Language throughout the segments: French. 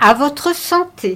À votre santé,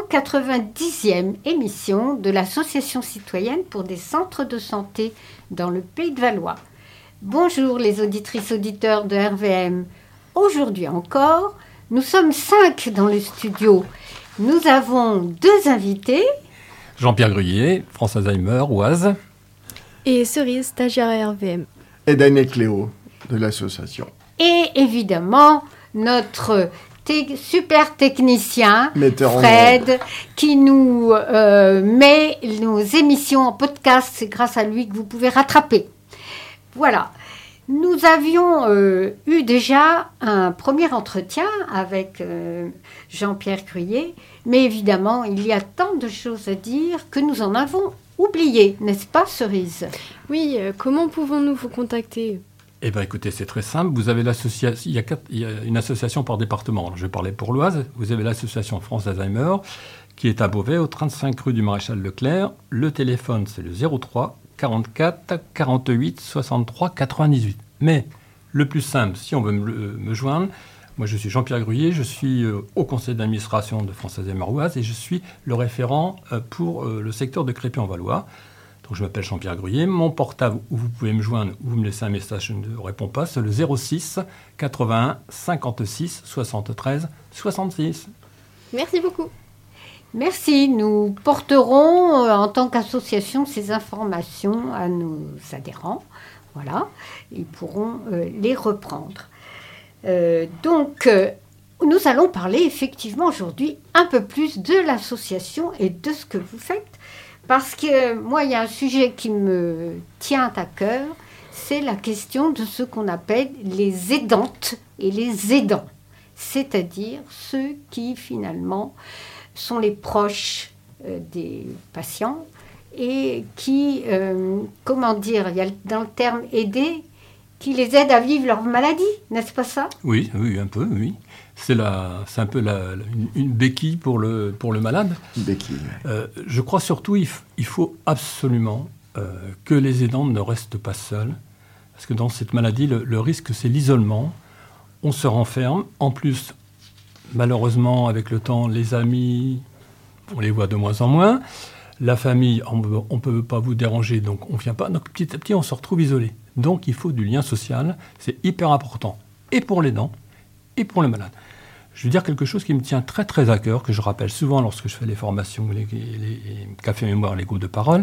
190e émission de l'Association citoyenne pour des centres de santé dans le Pays de Valois. Bonjour les auditrices auditeurs de RVM. Aujourd'hui encore, nous sommes 5 dans le studio. Nous avons 2 invités. Jean-Pierre Gruyé, France Alzheimer, Oise. Et Cerise, stagiaire à RVM. Et Daniel Cléo, de l'association. Et évidemment, notre super technicien, Metteur Fred, qui nous met nos émissions en podcast. C'est grâce à lui que vous pouvez rattraper. Voilà. Nous avions eu déjà un premier entretien avec Jean-Pierre Gruyé, mais évidemment, il y a tant de choses à dire que nous en avons oublié, n'est-ce pas, Cerise ? Oui, comment pouvons-nous vous contacter ? Eh bien, écoutez, c'est très simple. Vous avez l'association, il y a une association par département. Alors, je vais parler pour l'Oise. Vous avez l'association France Alzheimer, qui est à Beauvais, au 35 rue du Maréchal Leclerc. Le téléphone, c'est le 03 44 48 63 98. Mais le plus simple, si on veut me joindre, moi je suis Jean-Pierre Gruyé, je suis au conseil d'administration de France Alzheimer Oise et je suis le référent pour le secteur de Crépy-en-Valois. Donc je m'appelle Jean-Pierre Gruyé. Mon portable où vous pouvez me joindre ou vous me laissez un message, je ne réponds pas, c'est le 06 81 56 73 66. Merci beaucoup. Merci. Nous porterons en tant qu'association ces informations à nos adhérents. Voilà, ils pourront les reprendre. Donc, nous allons parler effectivement aujourd'hui un peu plus de l'association et de ce que vous faites. Parce que moi, il y a un sujet qui me tient à cœur, c'est la question de ce qu'on appelle les aidantes et les aidants. C'est-à-dire ceux qui, finalement, sont les proches des patients et qui, comment dire, il y a dans le terme « aider », qui les aident à vivre leur maladie, n'est-ce pas ça ? Oui, un peu, oui. C'est un peu une béquille pour le malade. Une béquille. Je crois surtout il faut absolument que les aidants ne restent pas seuls. Parce que dans cette maladie, le risque, c'est l'isolement. On se renferme. En plus, malheureusement, avec le temps, les amis, on les voit de moins en moins. La famille, on ne peut pas vous déranger, donc on ne vient pas. Donc petit à petit, on se retrouve isolé. Donc il faut du lien social. C'est hyper important. Et pour l'aidant, et pour le malade. Je veux dire quelque chose qui me tient très très à cœur, que je rappelle souvent lorsque je fais les formations, les cafés mémoire, les groupes de parole.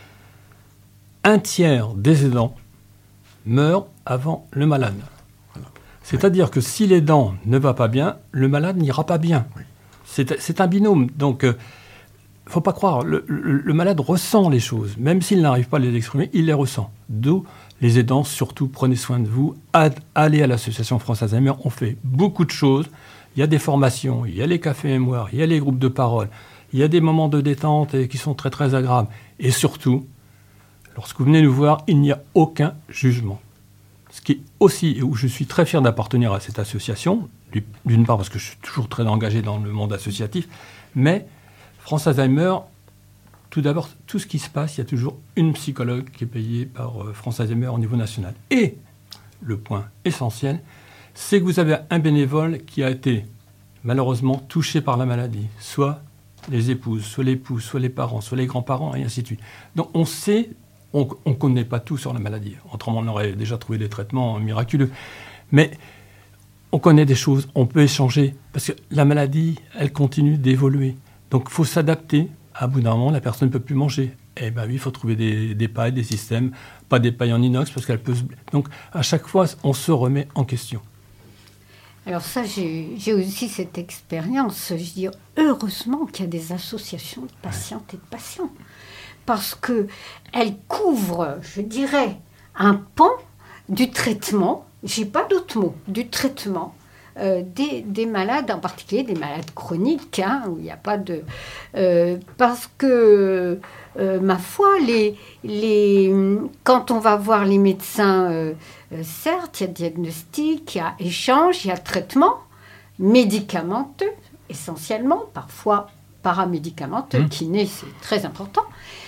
1/3 des aidants meurent avant le malade. Voilà. C'est-à-dire que si l'aidant ne va pas bien, le malade n'ira pas bien. Oui. C'est un binôme. Donc, il ne faut pas croire, le malade ressent les choses. Même s'il n'arrive pas à les exprimer, il les ressent. D'où les aidants, surtout, prenez soin de vous. Allez à l'association France Alzheimer. On fait beaucoup de choses. Il y a des formations, il y a les cafés mémoire, il y a les groupes de parole, il y a des moments de détente qui sont très très agréables. Et surtout, lorsque vous venez nous voir, il n'y a aucun jugement. Ce qui est aussi, où je suis très fier d'appartenir à cette association, d'une part parce que je suis toujours très engagé dans le monde associatif, mais France Alzheimer, tout d'abord, tout ce qui se passe, il y a toujours une psychologue qui est payée par France Alzheimer au niveau national. Et le point essentiel, c'est que vous avez un bénévole qui a été malheureusement touché par la maladie, soit les épouses, soit l'époux, soit les parents, soit les grands-parents, et ainsi de suite. Donc on sait, on ne connaît pas tout sur la maladie. Autrement, on aurait déjà trouvé des traitements miraculeux. Mais on connaît des choses, on peut échanger, parce que la maladie, elle continue d'évoluer. Donc il faut s'adapter. À bout d'un moment, la personne ne peut plus manger. Eh bien oui, il faut trouver des pailles, des systèmes, pas des pailles en inox, parce qu'elle peut se... Donc à chaque fois, on se remet en question. Alors ça, j'ai aussi cette expérience. Je dis heureusement qu'il y a des associations de patientes et de patients. Parce qu'elles couvrent, je dirais, un pan du traitement, j'ai pas d'autre mot, du traitement des malades, en particulier des malades chroniques, où il n'y a pas de... parce que, ma foi, quand on va voir les médecins, certes, il y a diagnostic, il y a échange, il y a traitement médicamenteux, essentiellement, parfois paramédicamenteux, kiné, c'est très important.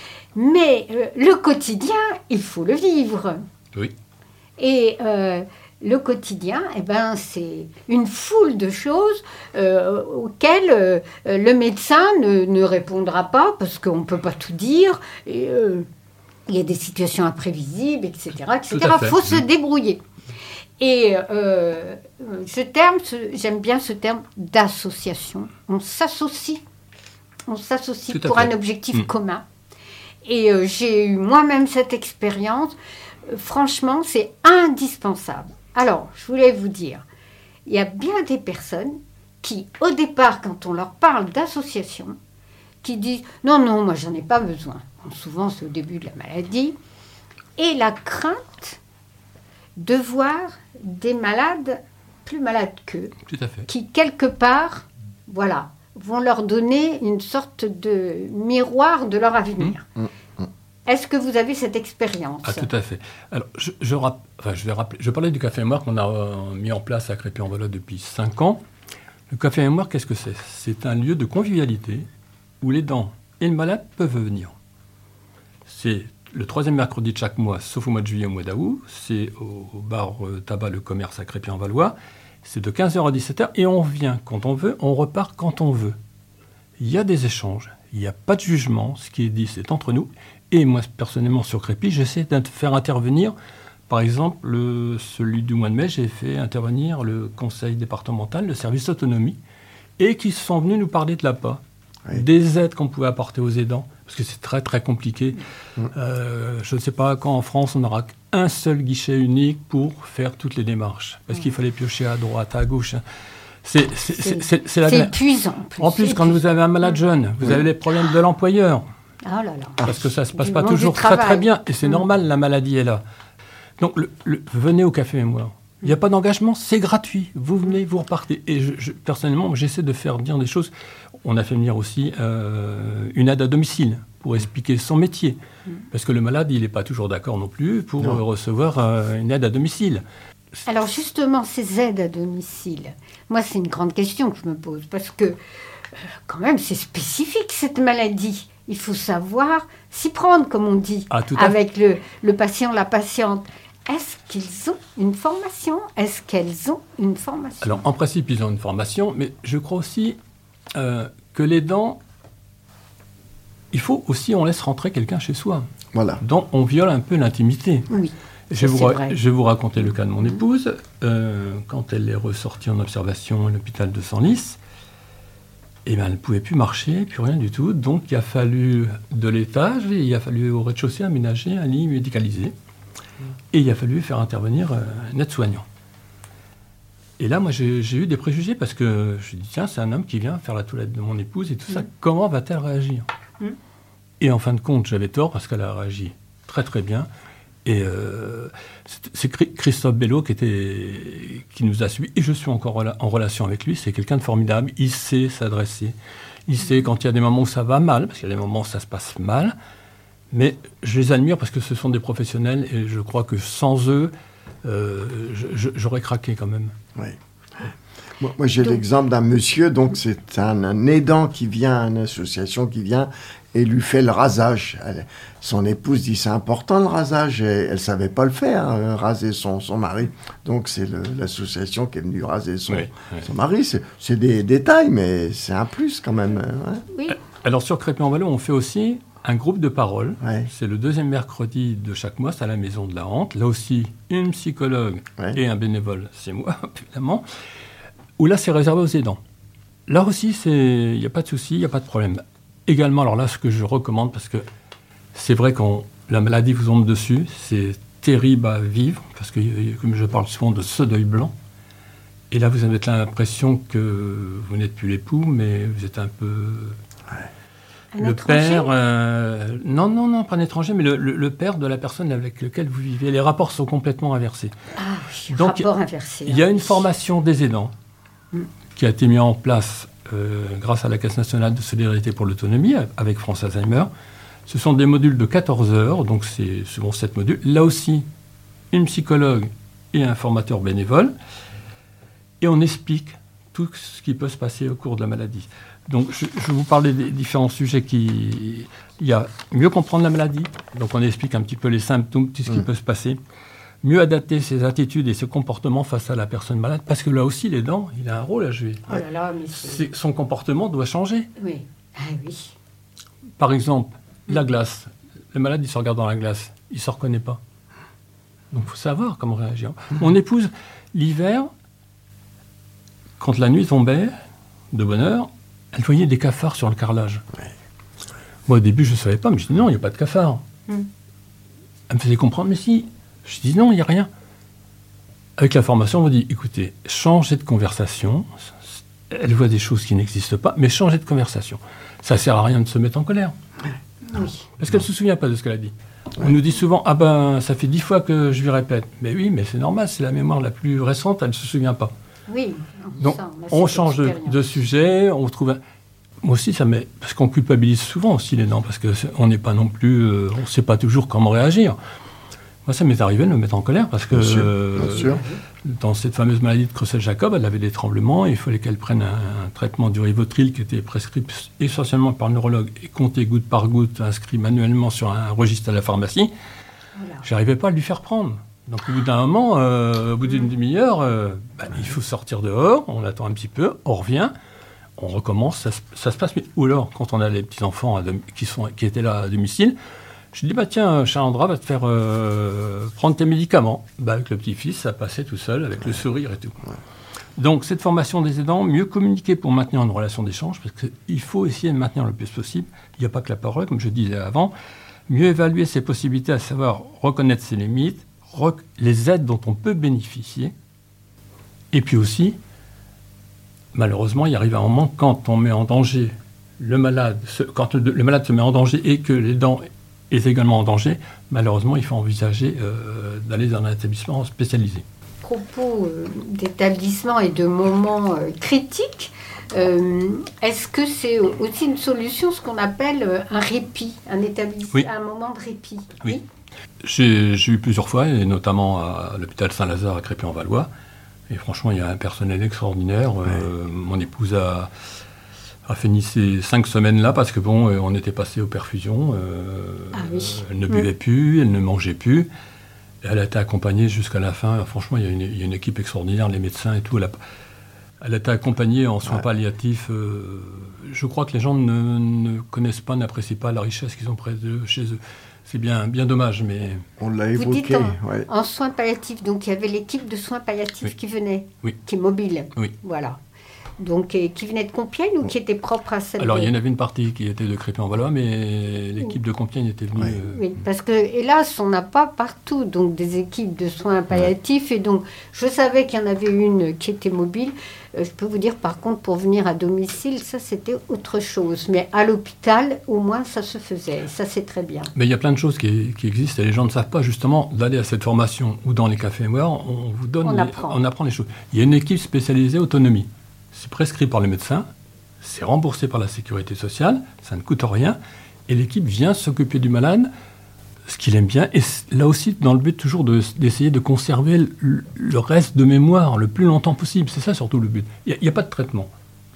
Mais le quotidien, il faut le vivre. Oui. Et le quotidien, c'est une foule de choses auxquelles le médecin ne répondra pas parce qu'on ne peut pas tout dire. Et, il y a des situations imprévisibles, etc. Il faut se débrouiller. Et j'aime bien ce terme d'association. On s'associe pour un objectif commun. Et j'ai eu moi-même cette expérience. Franchement, c'est indispensable. Alors, je voulais vous dire, il y a bien des personnes qui, au départ, quand on leur parle d'association, qui disent « Non, moi, j'en ai pas besoin ». Souvent, c'est au début de la maladie. Et la crainte de voir des malades plus malades qu'eux, qui, quelque part, vont leur donner une sorte de miroir de leur avenir. Est-ce que vous avez cette expérience ? Ah, tout à fait. Alors, je parlais du Café Mémoire qu'on a mis en place à Crépy-en-Valois depuis 5 ans. Le Café Mémoire, qu'est-ce que c'est ? C'est un lieu de convivialité où les dents et le malade peuvent venir. C'est le 3e mercredi de chaque mois, sauf au mois de juillet et au mois d'août. C'est au bar Tabac Le Commerce à Crépy-en-Valois. C'est de 15h à 17h et on vient quand on veut, on repart quand on veut. Il y a des échanges, il n'y a pas de jugement. Ce qui est dit, c'est entre nous. Et moi, personnellement, sur Crépy, j'essaie de faire intervenir, par exemple, celui du mois de mai, j'ai fait intervenir le conseil départemental, le service autonomie, et qui sont venus nous parler de l'APA, des aides qu'on pouvait apporter aux aidants, parce que c'est très, très compliqué. Je ne sais pas quand en France, on n'aura qu'un seul guichet unique pour faire toutes les démarches, parce qu'il fallait piocher à droite, à gauche. C'est épuisant. En plus, quand vous avez un malade jeune, vous avez les problèmes de l'employeur. Oh là là. Parce que ça ne se passe pas toujours très très bien. Et c'est normal, la maladie est là. Donc, venez au Café Mémoire. Il n'y a pas d'engagement, c'est gratuit. Vous venez, vous repartez. Et personnellement, j'essaie de faire dire des choses. On a fait venir aussi une aide à domicile pour expliquer son métier. Parce que le malade, il n'est pas toujours d'accord non plus pour recevoir une aide à domicile. Alors justement, ces aides à domicile, moi, c'est une grande question que je me pose. Parce que, quand même, c'est spécifique, cette maladie. Il faut savoir s'y prendre, comme on dit, avec le patient, la patiente. Est-ce qu'ils ont une formation ? Est-ce qu'elles ont une formation ? Alors, en principe, ils ont une formation, mais je crois aussi que les dents, il faut aussi, on laisse rentrer quelqu'un chez soi. Voilà. Donc, on viole un peu l'intimité. Oui. Je vais vous raconter le cas de mon épouse. Quand elle est ressortie en observation à l'hôpital de Senlis, elle ne pouvait plus marcher, plus rien du tout. Donc, il a fallu de l'étage, et il a fallu au rez-de-chaussée aménager un lit médicalisé. Et il a fallu faire intervenir un aide-soignant. Et là, moi, j'ai eu des préjugés parce que je me suis dit, tiens, c'est un homme qui vient faire la toilette de mon épouse et tout ça. Comment va-t-elle réagir ? Et en fin de compte, j'avais tort parce qu'elle a réagi très, très bien. Et c'est Christophe Bello qui nous a suivis. Et je suis encore en relation avec lui. C'est quelqu'un de formidable. Il sait s'adresser. Il sait quand il y a des moments où ça va mal, parce qu'il y a des moments où ça se passe mal. Mais je les admire parce que ce sont des professionnels. Et je crois que sans eux, j'aurais craqué quand même. Oui. Moi, j'ai l'exemple d'un monsieur, donc c'est un aidant qui vient, une association qui vient et lui fait le rasage. Son épouse dit, c'est important le rasage, et elle ne savait pas le faire, raser son mari. Donc c'est l'association qui est venue raser son mari. C'est des détails, mais c'est un plus quand même. Oui. Alors sur Crépy-en-Valois, on fait aussi un groupe de parole. C'est le 2e mercredi de chaque mois, c'est à la Maison de la Hante. Là aussi, une psychologue et un bénévole, c'est moi, évidemment. Où là, c'est réservé aux aidants. Là aussi, il n'y a pas de souci, il n'y a pas de problème. Également, alors là, ce que je recommande, parce que c'est vrai quand la maladie vous tombe dessus, c'est terrible à vivre, parce que comme je parle souvent de ce deuil blanc, et là, vous avez l'impression que vous n'êtes plus l'époux, mais vous êtes un peu... Le père, non, pas un étranger, mais le père de la personne avec laquelle vous vivez. Les rapports sont complètement inversés. Ah oui, donc, rapport inversé. Il y a une formation des aidants qui a été mise en place grâce à la Caisse nationale de solidarité pour l'autonomie avec France Alzheimer. Ce sont des modules de 14 heures, donc c'est souvent 7 modules. Là aussi, une psychologue et un formateur bénévole. Et on explique tout ce qui peut se passer au cours de la maladie. Donc, je vais vous parler des différents sujets il y a mieux comprendre la maladie. Donc, on explique un petit peu les symptômes, tout ce qui peut se passer. mieux adapter ses attitudes et ses comportements face à la personne malade, parce que là aussi, l'aidant, il a un rôle à jouer. Oh là là, mais Son comportement doit changer. Oui. Ah oui. Par exemple, la glace. Le malade, il se regarde dans la glace. Il ne se reconnaît pas. Donc, il faut savoir comment réagir. Mon épouse, l'hiver, quand la nuit tombait, de bonne heure, elle voyait des cafards sur le carrelage. Ouais. Moi, au début, je ne savais pas, mais je dis non, il n'y a pas de cafards. Elle me faisait comprendre, mais si. Je dis non, il n'y a rien. Avec la formation, on m'a dit, écoutez, changez de conversation. Elle voit des choses qui n'existent pas, mais changez de conversation. Ça ne sert à rien de se mettre en colère. Oui. Parce qu'elle ne se souvient pas de ce qu'elle a dit. On nous dit souvent, ah ben, ça fait 10 fois que je lui répète. Mais oui, mais c'est normal, c'est la mémoire la plus récente, elle ne se souvient pas. Oui. Donc, on change de sujet, on trouve... Moi aussi, ça m'est... Parce qu'on culpabilise souvent aussi les dents, parce qu'on n'est pas non plus... on ne sait pas toujours comment réagir. Moi, ça m'est arrivé de me mettre en colère, parce que Bien sûr. dans cette fameuse maladie de Creuset-Jacob, elle avait des tremblements, et il fallait qu'elle prenne un traitement du Rivotril qui était prescrit essentiellement par le neurologue et compté goutte par goutte, inscrit manuellement sur un registre à la pharmacie. Voilà. Je n'arrivais pas à lui faire prendre. Donc au bout d'un moment, au bout d'une demi-heure, il faut sortir dehors, on attend un petit peu, on revient, on recommence, ça se passe. Ou alors, quand on a les petits-enfants qui étaient là à domicile, je dis, tiens, Charles-Andra va te faire prendre tes médicaments. Avec le petit-fils, ça passait tout seul, avec le sourire et tout. Ouais. Donc cette formation des aidants, mieux communiquer pour maintenir une relation d'échange, parce qu'il faut essayer de maintenir le plus possible. Il n'y a pas que la parole, comme je disais avant. Mieux évaluer ses possibilités, à savoir reconnaître ses limites, les aides dont on peut bénéficier. Et puis aussi, malheureusement, il arrive un moment quand on met en danger le malade, quand le malade se met en danger et que l'aidant est également en danger, malheureusement, il faut envisager d'aller dans un établissement spécialisé. À propos d'établissement et de moments critiques, est-ce que c'est aussi une solution, ce qu'on appelle un répit, un établissement, oui. Un moment de répit? Oui. J'ai eu plusieurs fois, et notamment à l'hôpital Saint-Lazare à Crépy-en-Valois. Et franchement, il y a un personnel extraordinaire. Ouais. Mon épouse a fini ces 5 semaines-là parce que on était passé aux perfusions. Elle ne buvait plus, elle ne mangeait plus. Elle a été accompagnée jusqu'à la fin. Franchement, il y a une équipe extraordinaire, les médecins et tout. Elle a été accompagnée en soins palliatifs. Je crois que les gens ne connaissent pas, n'apprécient pas la richesse qu'ils ont chez eux. C'est bien dommage, mais... On l'a évoqué. Vous dites en soins palliatifs, donc il y avait l'équipe de soins palliatifs qui venait, qui est mobile. Oui. Voilà. Donc, qui venait de Compiègne ou qui était propre à celle Alors, il y en avait une partie qui était de Crépy-en-Valois, mais l'équipe de Compiègne était venue... Oui, parce que, hélas, on n'a pas partout donc, des équipes de soins palliatifs. Et donc, je savais qu'il y en avait une qui était mobile. Je peux vous dire, par contre, pour venir à domicile, ça, c'était autre chose. Mais à l'hôpital, au moins, ça se faisait. Ça, c'est très bien. Mais il y a plein de choses qui existent et les gens ne savent pas, justement, d'aller à cette formation ou dans les cafés mémoire, on vous donne... On apprend les choses. Il y a une équipe spécialisée autonomie. C'est prescrit par le médecin, c'est remboursé par la sécurité sociale, ça ne coûte rien, et l'équipe vient s'occuper du malade, ce qu'il aime bien, et là aussi dans le but toujours d'essayer de conserver le reste de mémoire le plus longtemps possible. C'est ça surtout le but. Il n'y a pas de traitement.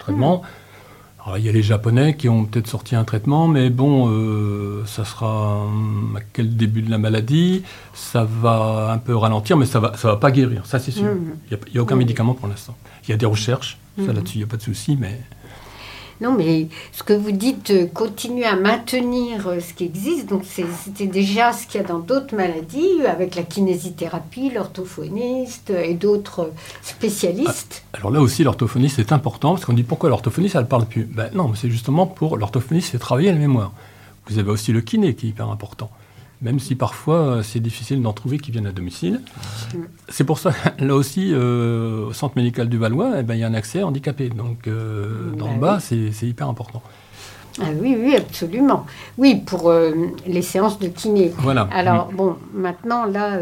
Alors, il y a les Japonais qui ont peut-être sorti un traitement, mais ça sera à quel début de la maladie, ça va un peu ralentir, mais ça va pas guérir, ça c'est sûr. Il n'y a aucun médicament pour l'instant. Il y a des recherches, ça là-dessus, il n'y a pas de souci, mais... Non, mais ce que vous dites, continuer à maintenir ce qui existe, donc c'était déjà ce qu'il y a dans d'autres maladies, avec la kinésithérapie, l'orthophoniste et d'autres spécialistes. Alors là aussi, l'orthophoniste est important, parce qu'on dit pourquoi l'orthophoniste, elle ne parle plus. Non, c'est justement pour l'orthophoniste, c'est travailler la mémoire. Vous avez aussi le kiné qui est hyper important. Même si parfois c'est difficile d'en trouver qui viennent à domicile. C'est pour ça, là aussi, au centre médical du Valois, il y a un accès handicapé. Donc, dans le bas, c'est hyper important. Ah oui, absolument. Oui, pour les séances de kiné. Voilà. Alors, maintenant, là,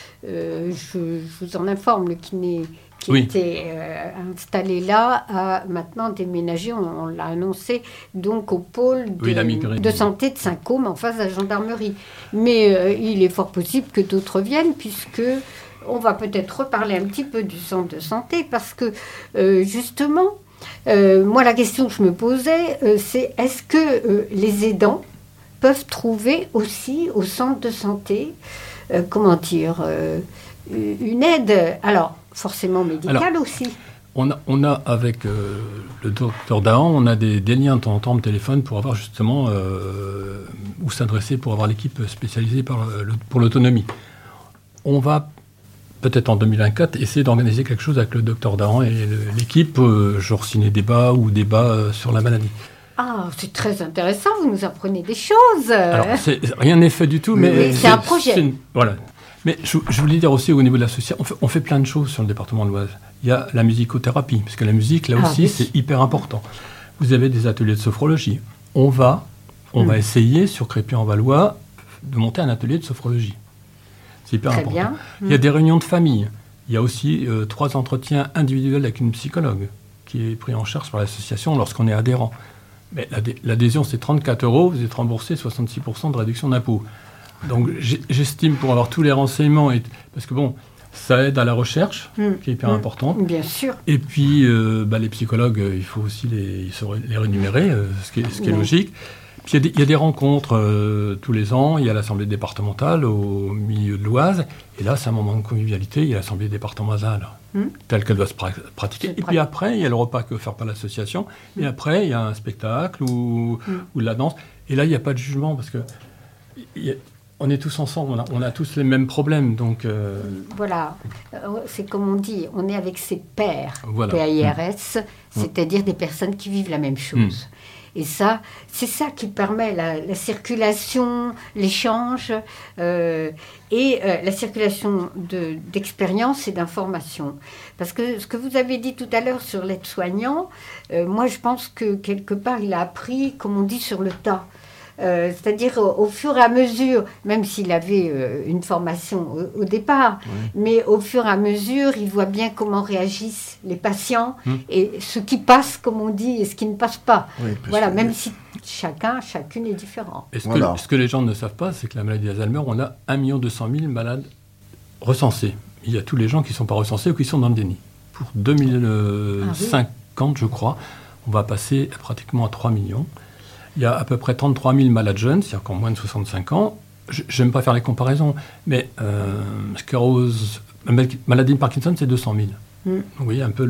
je vous en informe, le kiné qui était installé là a maintenant déménagé, on l'a annoncé, donc au pôle de santé de Saint-Côme en face de la gendarmerie. Mais il est fort possible que d'autres viennent, puisque on va peut-être reparler un petit peu du centre de santé, parce que justement, moi la question que je me posais, c'est est-ce que les aidants peuvent trouver aussi au centre de santé, une aide, alors forcément médicale aussi. On a avec le docteur Dahan, on a des liens de temps en temps au téléphone pour avoir justement où s'adresser pour avoir l'équipe spécialisée pour l'autonomie. On va peut-être en 2024 essayer d'organiser quelque chose avec le docteur Dahan et l'équipe, genre ciné-débat ou débat sur la maladie. Ah, c'est très intéressant, vous nous apprenez des choses. Alors, rien n'est fait du tout, mais c'est un projet. Voilà. Mais je voulais dire aussi, au niveau de l'association, on fait plein de choses sur le département de l'Oise. Il y a la musicothérapie, parce que la musique, là aussi, c'est hyper important. Vous avez des ateliers de sophrologie. On va essayer, sur Crépy-en-Valois, de monter un atelier de sophrologie. C'est hyper important. Bien. Il y a des réunions de famille. Il y a aussi 3 entretiens individuels avec une psychologue qui est pris en charge par l'association lorsqu'on est adhérent. Mais l'adhésion, c'est 34 €, vous êtes remboursé 66% de réduction d'impôt. Donc j'estime, pour avoir tous les renseignements, parce que bon, ça aide à la recherche, qui est hyper importante. Bien sûr. Et puis les psychologues, il faut aussi les rémunérer, ce qui est logique. Puis il y a des rencontres tous les ans, il y a l'Assemblée départementale au milieu de l'Oise, et là c'est un moment de convivialité, il y a l'Assemblée départementale telle qu'elle doit se pratiquer. Et puis après, il y a le repas que offert par l'association, et après il y a un spectacle ou de la danse. Et là, il n'y a pas de jugement, parce que on est tous ensemble, on a tous les mêmes problèmes. Donc voilà, c'est comme on dit, on est avec ses pairs, voilà. PAIRS, c'est-à-dire des personnes qui vivent la même chose. Et ça, c'est ça qui permet la circulation, l'échange et la circulation d'expérience et d'information. Parce que ce que vous avez dit tout à l'heure sur l'aide-soignant, moi je pense que quelque part il a appris, comme on dit, sur le tas. C'est-à-dire au fur et à mesure, même s'il avait une formation au départ, mais au fur et à mesure, il voit bien comment réagissent les patients et ce qui passe, comme on dit, et ce qui ne passe pas. Oui, voilà, même si chacune est différent. Et ce que les gens ne savent pas, c'est que la maladie d'Alzheimer, on a 1 200 000 malades recensés. Il y a tous les gens qui ne sont pas recensés ou qui sont dans le déni. Pour 2050, je crois, on va passer pratiquement à 3 millions. Il y a à peu près 33 000 malades jeunes, c'est-à-dire qu'en moins de 65 ans. Je n'aime pas faire les comparaisons, mais sclérose, maladie de Parkinson, c'est 200 000. Donc vous voyez un peu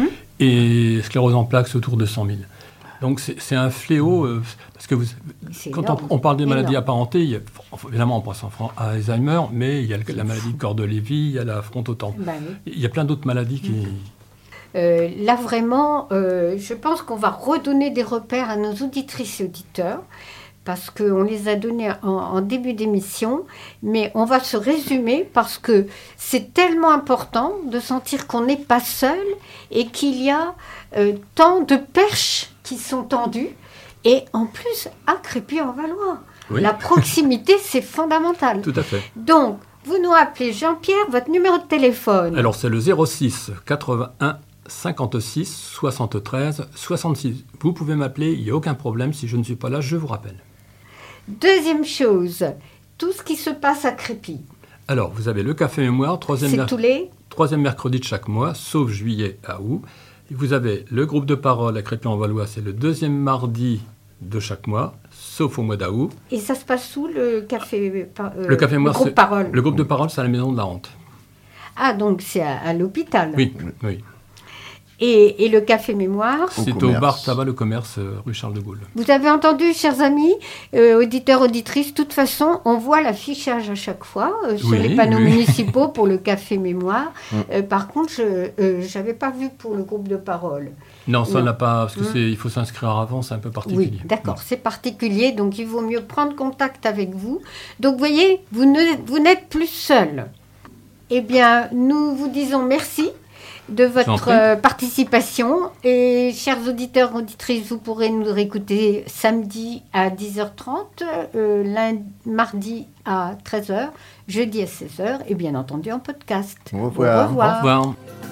et sclérose en plaques, c'est autour de 100 000. Donc c'est un fléau, parce que quand on parle des maladies apparentées, évidemment on pense à Alzheimer, mais il y a la maladie de Cordes-Lévy, il y a la frontotemporale. Il y a plein d'autres maladies qui... Là, vraiment, je pense qu'on va redonner des repères à nos auditrices et auditeurs, parce qu'on les a donnés en début d'émission, mais on va se résumer, parce que c'est tellement important de sentir qu'on n'est pas seul et qu'il y a tant de perches qui sont tendues, et en plus, à Crépy-en-Valois. Oui. La proximité, c'est fondamental. Tout à fait. Donc, vous nous appelez, Jean-Pierre, votre numéro de téléphone. Alors, c'est le 06 81 56 73 66. Vous pouvez m'appeler, il n'y a aucun problème. Si je ne suis pas là, je vous rappelle. Deuxième chose, tout ce qui se passe à Crépy. Alors, vous avez le Café Mémoire, troisième mercredi de chaque mois, sauf juillet à août. Et vous avez le groupe de parole à Crépy-en-Valois, c'est le 2e mardi de chaque mois, sauf au mois d'août. Et ça se passe où, le Café le Café Mémoire, groupe parole. Le groupe de parole, c'est à la Maison de la Honte. Ah, donc c'est à l'hôpital. Oui. Et le Café Mémoire, c'est au bar Tabac le Commerce, rue Charles de Gaulle. Vous avez entendu, chers amis, auditeurs, auditrices, de toute façon, on voit l'affichage à chaque fois sur les panneaux municipaux pour le Café Mémoire. Par contre, je n'avais pas vu pour le groupe de parole. Non, ça n'a pas, parce qu'il faut s'inscrire avant, c'est un peu particulier. Oui, d'accord, c'est particulier, donc il vaut mieux prendre contact avec vous. Donc, vous voyez, vous n'êtes plus seul. Eh bien, nous vous disons merci de votre participation. Et chers auditeurs, auditrices, vous pourrez nous réécouter samedi à 10h30, mardi à 13h, jeudi à 16h et bien entendu en podcast. Au revoir. Au revoir.